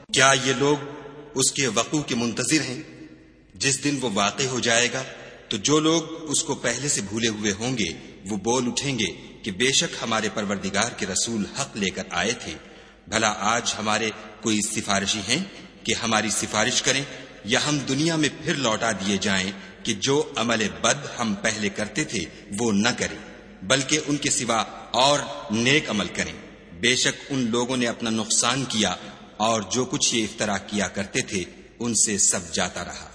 क्या ये लोग उसके वक़ू के मुंतजिर हैं? जिस दिन वो वाक़े हो जाएगा तो जो लोग उसको पहले से भूले हुए होंगे वो बोल उठेंगे कि बेशक हमारे परवरदिगार के रसूल हक लेकर आए थे। भला आज हमारे कोई सिफारिशी हैं कि हमारी सिफारिश करें, या हम दुनिया में फिर लौटा दिए जाएं कि जो अमल बद हम पहले करते थे वो न करें, बल्कि उनके सिवा और नेक अमल करें। बेशक उन लोगों ने अपना नुकसान किया और जो कुछ ये इफ्तरा किया करते थे उनसे सब जाता रहा।